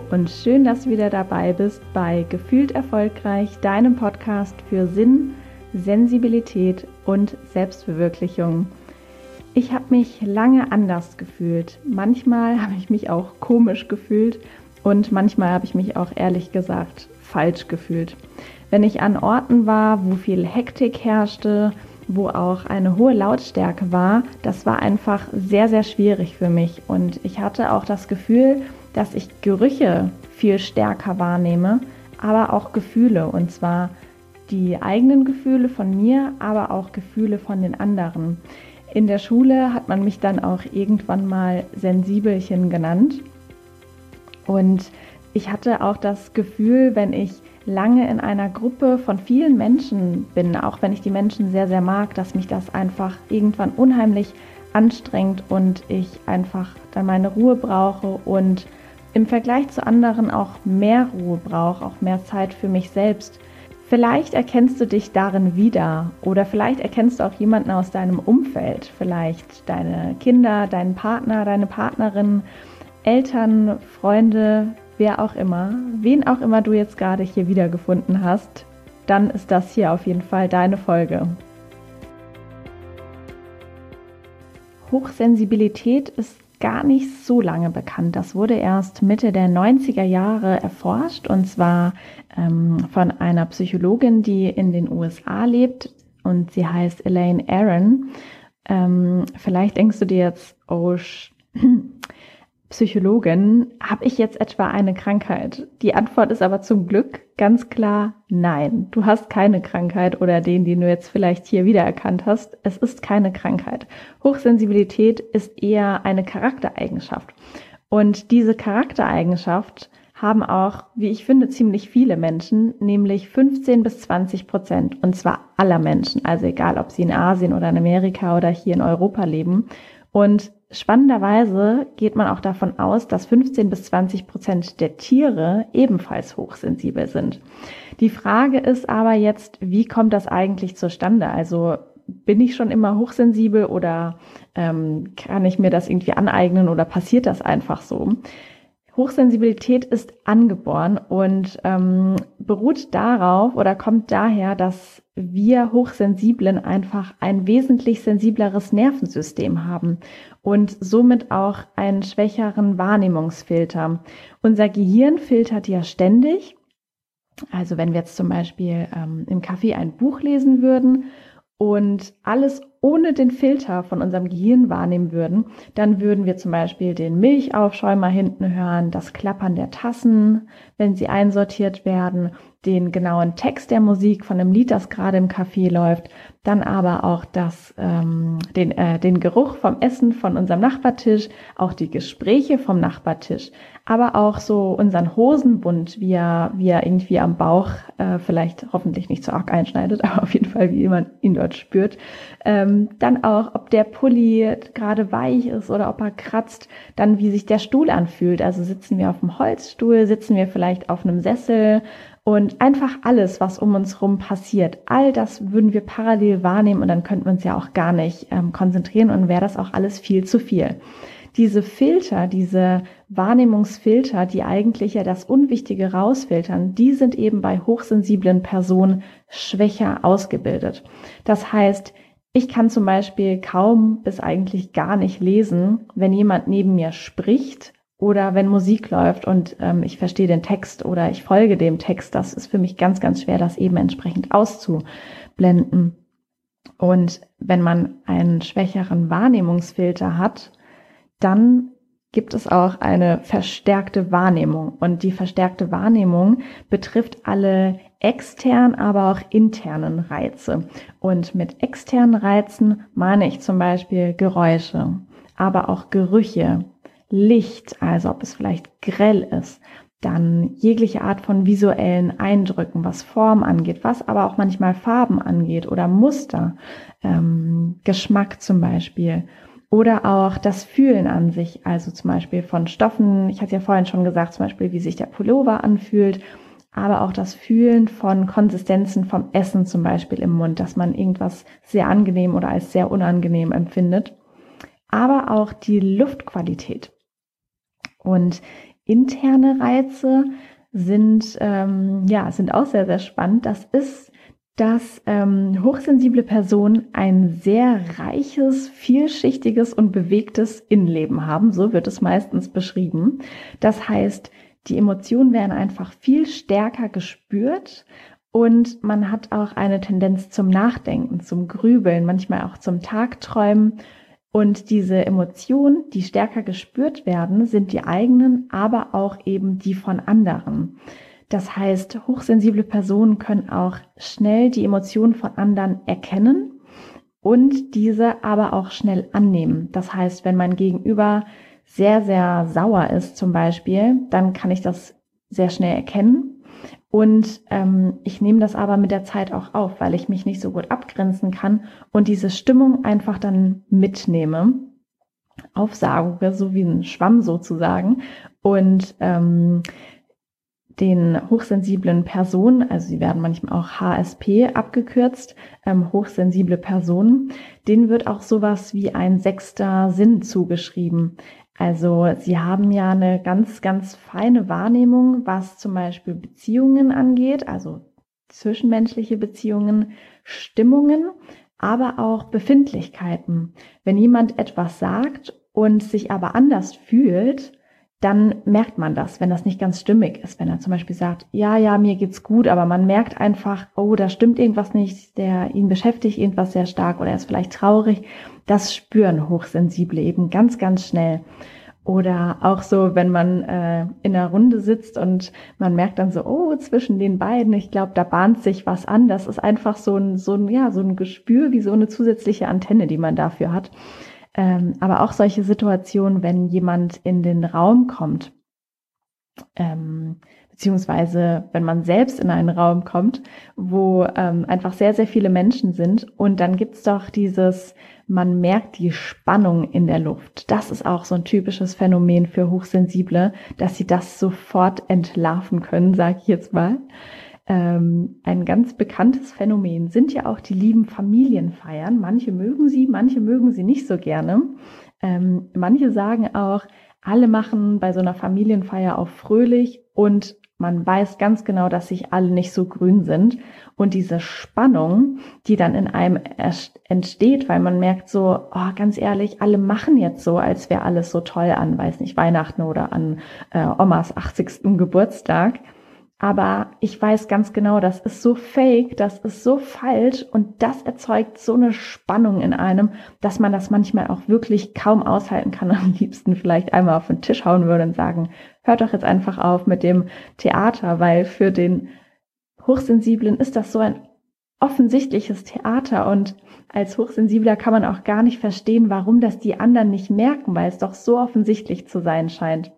und schön, dass du wieder dabei bist bei Gefühlt Erfolgreich, deinem Podcast für Sinn, Sensibilität und Selbstverwirklichung. Ich habe mich lange anders gefühlt. Manchmal habe ich mich auch komisch gefühlt und manchmal habe ich mich auch ehrlich gesagt falsch gefühlt. Wenn ich an Orten war, wo viel Hektik herrschte, wo auch eine hohe Lautstärke war, das war einfach sehr, sehr schwierig für mich. Und ich hatte auch das Gefühl, dass ich Gerüche viel stärker wahrnehme, aber auch Gefühle. Und zwar die eigenen Gefühle von mir, aber auch Gefühle von den anderen. In der Schule hat man mich dann auch irgendwann mal Sensibelchen genannt. Und ich hatte auch das Gefühl, wenn ich lange in einer Gruppe von vielen Menschen bin, auch wenn ich die Menschen sehr, sehr mag, dass mich das einfach irgendwann unheimlich anstrengt und ich einfach dann meine Ruhe brauche und im Vergleich zu anderen auch mehr Ruhe brauche, auch mehr Zeit für mich selbst. Vielleicht erkennst du dich darin wieder oder vielleicht erkennst du auch jemanden aus deinem Umfeld, vielleicht deine Kinder, deinen Partner, deine Partnerin, Eltern, Freunde, wer auch immer, wen auch immer du jetzt gerade hier wiedergefunden hast, dann ist das hier auf jeden Fall deine Folge. Hochsensibilität ist gar nicht so lange bekannt. Das wurde erst Mitte der 90er Jahre erforscht und zwar von einer Psychologin, die in den USA lebt und sie heißt Elaine Aron. Vielleicht denkst du dir jetzt, oh, Psychologin, habe ich jetzt etwa eine Krankheit? Die Antwort ist aber zum Glück ganz klar nein. Du hast keine Krankheit oder den du jetzt vielleicht hier wiedererkannt hast. Es ist keine Krankheit. Hochsensibilität ist eher eine Charaktereigenschaft. Und diese Charaktereigenschaft haben auch, wie ich finde, ziemlich viele Menschen, nämlich 15-20%. Und zwar aller Menschen, also egal, ob sie in Asien oder in Amerika oder hier in Europa leben. Und spannenderweise geht man auch davon aus, dass 15-20% der Tiere ebenfalls hochsensibel sind. Die Frage ist aber jetzt, wie kommt das eigentlich zustande? Also bin ich schon immer hochsensibel oder kann ich mir das irgendwie aneignen oder passiert das einfach so? Hochsensibilität ist angeboren und beruht darauf oder kommt daher, dass wir Hochsensiblen einfach ein wesentlich sensibleres Nervensystem haben und somit auch einen schwächeren Wahrnehmungsfilter. Unser Gehirn filtert ja ständig. Also wenn wir jetzt zum Beispiel im Café ein Buch lesen würden und alles ohne den Filter von unserem Gehirn wahrnehmen würden, dann würden wir zum Beispiel den Milchaufschäumer hinten hören, das Klappern der Tassen, wenn sie einsortiert werden, den genauen Text der Musik von einem Lied, das gerade im Café läuft, dann aber auch den Geruch vom Essen von unserem Nachbartisch, auch die Gespräche vom Nachbartisch, aber auch so unseren Hosenbund, wie er irgendwie am Bauch vielleicht hoffentlich nicht so arg einschneidet, aber auf jeden Fall, wie man ihn dort spürt. Dann auch, ob der Pulli gerade weich ist oder ob er kratzt, dann wie sich der Stuhl anfühlt. Also sitzen wir auf einem Holzstuhl, sitzen wir vielleicht auf einem Sessel und einfach alles, was um uns rum passiert, all das würden wir parallel wahrnehmen und dann könnten wir uns ja auch gar nicht konzentrieren und wäre das auch alles viel zu viel. Diese Filter, diese Wahrnehmungsfilter, die eigentlich ja das Unwichtige rausfiltern, die sind eben bei hochsensiblen Personen schwächer ausgebildet. Das heißt, ich kann zum Beispiel kaum bis eigentlich gar nicht lesen, wenn jemand neben mir spricht oder wenn Musik läuft und ich verstehe den Text oder ich folge dem Text. Das ist für mich ganz, ganz schwer, das eben entsprechend auszublenden. Und wenn man einen schwächeren Wahrnehmungsfilter hat, dann gibt es auch eine verstärkte Wahrnehmung. Und die verstärkte Wahrnehmung betrifft alle externen, aber auch internen Reize. Und mit externen Reizen meine ich zum Beispiel Geräusche, aber auch Gerüche, Licht, also ob es vielleicht grell ist, dann jegliche Art von visuellen Eindrücken, was Form angeht, was aber auch manchmal Farben angeht oder Muster, Geschmack zum Beispiel. Oder auch das Fühlen an sich, also zum Beispiel von Stoffen. Ich hatte ja vorhin schon gesagt, zum Beispiel, wie sich der Pullover anfühlt, aber auch das Fühlen von Konsistenzen vom Essen zum Beispiel im Mund, dass man irgendwas sehr angenehm oder als sehr unangenehm empfindet. Aber auch die Luftqualität. Und interne Reize sind auch sehr, sehr spannend. Das ist, dass hochsensible Personen ein sehr reiches, vielschichtiges und bewegtes Innenleben haben. So wird es meistens beschrieben. Das heißt, die Emotionen werden einfach viel stärker gespürt und man hat auch eine Tendenz zum Nachdenken, zum Grübeln, manchmal auch zum Tagträumen. Und diese Emotionen, die stärker gespürt werden, sind die eigenen, aber auch eben die von anderen. Das heißt, hochsensible Personen können auch schnell die Emotionen von anderen erkennen und diese aber auch schnell annehmen. Das heißt, wenn mein Gegenüber sehr, sehr sauer ist zum Beispiel, dann kann ich das sehr schnell erkennen. Und ich nehme das aber mit der Zeit auch auf, weil ich mich nicht so gut abgrenzen kann und diese Stimmung einfach dann mitnehme, aufsauge, so wie ein Schwamm sozusagen. Und den hochsensiblen Personen, also sie werden manchmal auch HSP abgekürzt, hochsensible Personen, denen wird auch sowas wie ein 6. Sinn zugeschrieben. Also sie haben ja eine ganz, ganz feine Wahrnehmung, was zum Beispiel Beziehungen angeht, also zwischenmenschliche Beziehungen, Stimmungen, aber auch Befindlichkeiten. Wenn jemand etwas sagt und sich aber anders fühlt, dann merkt man das, wenn das nicht ganz stimmig ist. Wenn er zum Beispiel sagt, ja, mir geht's gut, aber man merkt einfach, oh, da stimmt irgendwas nicht, ihn beschäftigt irgendwas sehr stark oder er ist vielleicht traurig. Das spüren Hochsensible eben ganz, ganz schnell. Oder auch so, wenn man in einer Runde sitzt und man merkt dann so, oh, zwischen den beiden, ich glaube, da bahnt sich was an. Das ist einfach so ein Gespür, wie so eine zusätzliche Antenne, die man dafür hat. Aber auch solche Situationen, wenn jemand in den Raum kommt, beziehungsweise wenn man selbst in einen Raum kommt, wo einfach sehr, sehr viele Menschen sind und dann gibt's doch man merkt die Spannung in der Luft. Das ist auch so ein typisches Phänomen für Hochsensible, dass sie das sofort entlarven können, sage ich jetzt mal. Ein ganz bekanntes Phänomen sind ja auch die lieben Familienfeiern. Manche mögen sie nicht so gerne. Manche sagen auch, alle machen bei so einer Familienfeier auch fröhlich und man weiß ganz genau, dass sich alle nicht so grün sind. Und diese Spannung, die dann in einem entsteht, weil man merkt so, oh, ganz ehrlich, alle machen jetzt so, als wäre alles so toll an, weiß nicht, Weihnachten oder an Omas 80. Geburtstag. Aber ich weiß ganz genau, das ist so fake, das ist so falsch und das erzeugt so eine Spannung in einem, dass man das manchmal auch wirklich kaum aushalten kann. Am liebsten vielleicht einmal auf den Tisch hauen würde und sagen, hört doch jetzt einfach auf mit dem Theater, weil für den Hochsensiblen ist das so ein offensichtliches Theater und als Hochsensibler kann man auch gar nicht verstehen, warum das die anderen nicht merken, weil es doch so offensichtlich zu sein scheint.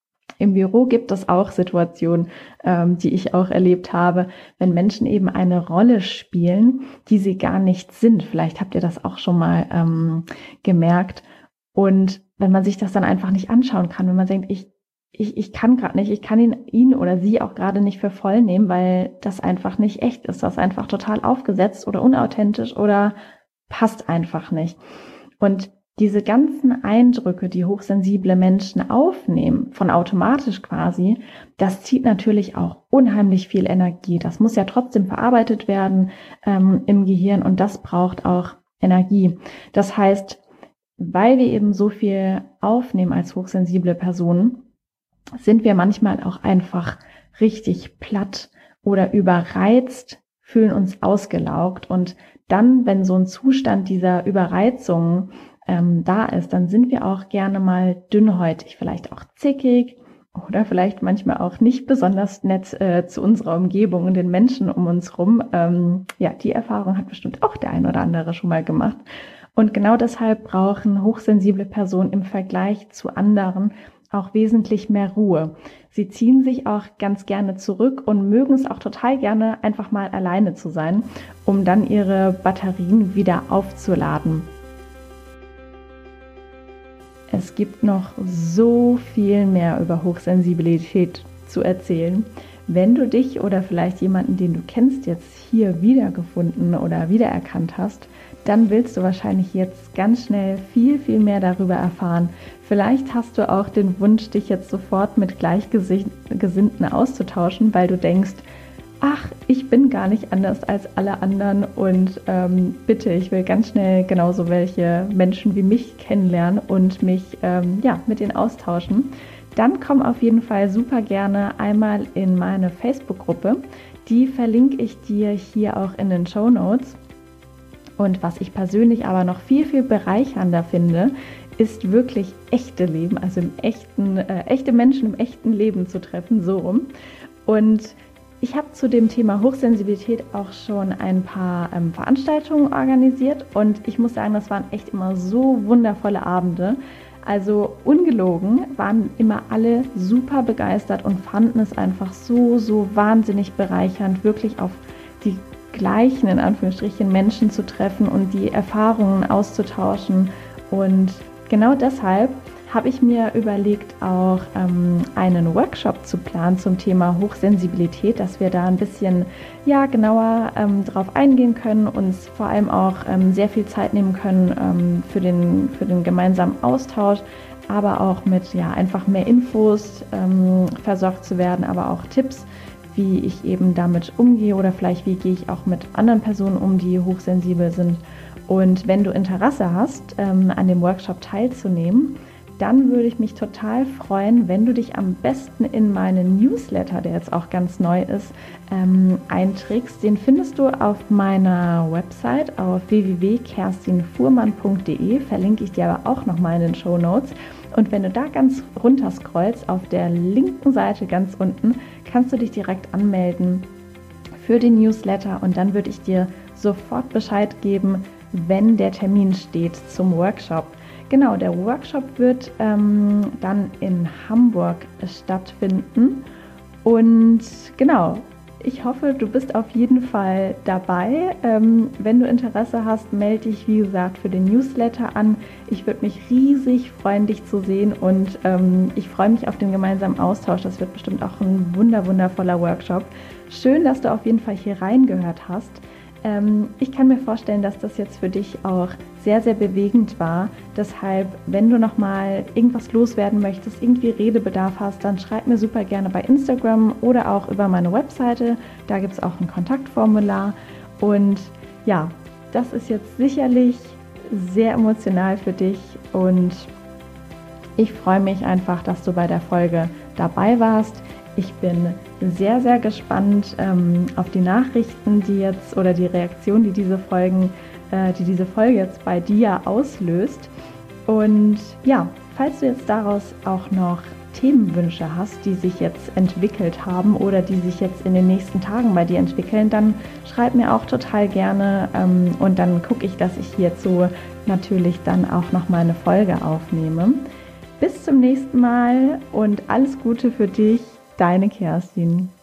Im Büro gibt es auch Situationen, die ich auch erlebt habe, wenn Menschen eben eine Rolle spielen, die sie gar nicht sind. Vielleicht habt ihr das auch schon mal gemerkt. Und wenn man sich das dann einfach nicht anschauen kann, wenn man denkt, ich kann gerade nicht, ich kann ihn oder sie auch gerade nicht für voll nehmen, weil das einfach nicht echt ist, das ist einfach total aufgesetzt oder unauthentisch oder passt einfach nicht. Und diese ganzen Eindrücke, die hochsensible Menschen aufnehmen, von automatisch quasi, das zieht natürlich auch unheimlich viel Energie. Das muss ja trotzdem verarbeitet werden im Gehirn und das braucht auch Energie. Das heißt, weil wir eben so viel aufnehmen als hochsensible Personen, sind wir manchmal auch einfach richtig platt oder überreizt, fühlen uns ausgelaugt und dann, wenn so ein Zustand dieser Überreizung da ist, dann sind wir auch gerne mal dünnhäutig, vielleicht auch zickig oder vielleicht manchmal auch nicht besonders nett zu unserer Umgebung und den Menschen um uns rum. Die Erfahrung hat bestimmt auch der ein oder andere schon mal gemacht. Und genau deshalb brauchen hochsensible Personen im Vergleich zu anderen auch wesentlich mehr Ruhe. Sie ziehen sich auch ganz gerne zurück und mögen es auch total gerne, einfach mal alleine zu sein, um dann ihre Batterien wieder aufzuladen. Es gibt noch so viel mehr über Hochsensibilität zu erzählen. Wenn du dich oder vielleicht jemanden, den du kennst, jetzt hier wiedergefunden oder wiedererkannt hast, dann willst du wahrscheinlich jetzt ganz schnell viel, viel mehr darüber erfahren. Vielleicht hast du auch den Wunsch, dich jetzt sofort mit Gleichgesinnten auszutauschen, weil du denkst, ach, ich bin gar nicht anders als alle anderen und bitte, ich will ganz schnell genauso welche Menschen wie mich kennenlernen und mich mit denen austauschen. Dann komm auf jeden Fall super gerne einmal in meine Facebook-Gruppe. Die verlinke ich dir hier auch in den Shownotes. Und was ich persönlich aber noch viel, viel bereichernder finde, ist wirklich echte Leben, also echte Menschen im echten Leben zu treffen, so rum. Und ich habe zu dem Thema Hochsensibilität auch schon ein paar Veranstaltungen organisiert und ich muss sagen, das waren echt immer so wundervolle Abende. Also ungelogen waren immer alle super begeistert und fanden es einfach so wahnsinnig bereichernd, wirklich auf die gleichen, in Anführungsstrichen, Menschen zu treffen und die Erfahrungen auszutauschen. Und genau deshalb habe ich mir überlegt, auch einen Workshop zu planen zum Thema Hochsensibilität, dass wir da ein bisschen genauer drauf eingehen können, uns vor allem auch sehr viel Zeit nehmen können für den gemeinsamen Austausch, aber auch mit einfach mehr Infos versorgt zu werden, aber auch Tipps, wie ich eben damit umgehe oder vielleicht wie gehe ich auch mit anderen Personen um, die hochsensibel sind. Und wenn du Interesse hast, an dem Workshop teilzunehmen, dann würde ich mich total freuen, wenn du dich am besten in meinen Newsletter, der jetzt auch ganz neu ist, einträgst. Den findest du auf meiner Website auf www.kerstinfuhrmann.de, verlinke ich dir aber auch nochmal in den Shownotes. Und wenn du da ganz runter scrollst, auf der linken Seite ganz unten, kannst du dich direkt anmelden für den Newsletter und dann würde ich dir sofort Bescheid geben, wenn der Termin steht zum Workshop. Genau, der Workshop wird dann in Hamburg stattfinden und genau, ich hoffe, du bist auf jeden Fall dabei. Wenn du Interesse hast, melde dich, wie gesagt, für den Newsletter an. Ich würde mich riesig freuen, dich zu sehen und ich freue mich auf den gemeinsamen Austausch. Das wird bestimmt auch ein wundervoller Workshop. Schön, dass du auf jeden Fall hier reingehört hast. Ich kann mir vorstellen, dass das jetzt für dich auch sehr, sehr bewegend war. Deshalb, wenn du nochmal irgendwas loswerden möchtest, irgendwie Redebedarf hast, dann schreib mir super gerne bei Instagram oder auch über meine Webseite. Da gibt es auch ein Kontaktformular. Und ja, das ist jetzt sicherlich sehr emotional für dich und ich freue mich einfach, dass du bei der Folge dabei warst. Ich bin sehr, sehr gespannt auf die Nachrichten, die jetzt oder die Reaktion, die diese Folge jetzt bei dir auslöst. Und ja, falls du jetzt daraus auch noch Themenwünsche hast, die sich jetzt entwickelt haben oder die sich jetzt in den nächsten Tagen bei dir entwickeln, dann schreib mir auch total gerne und dann gucke ich, dass ich hierzu natürlich dann auch noch mal eine Folge aufnehme. Bis zum nächsten Mal und alles Gute für dich. Deine Kerstin.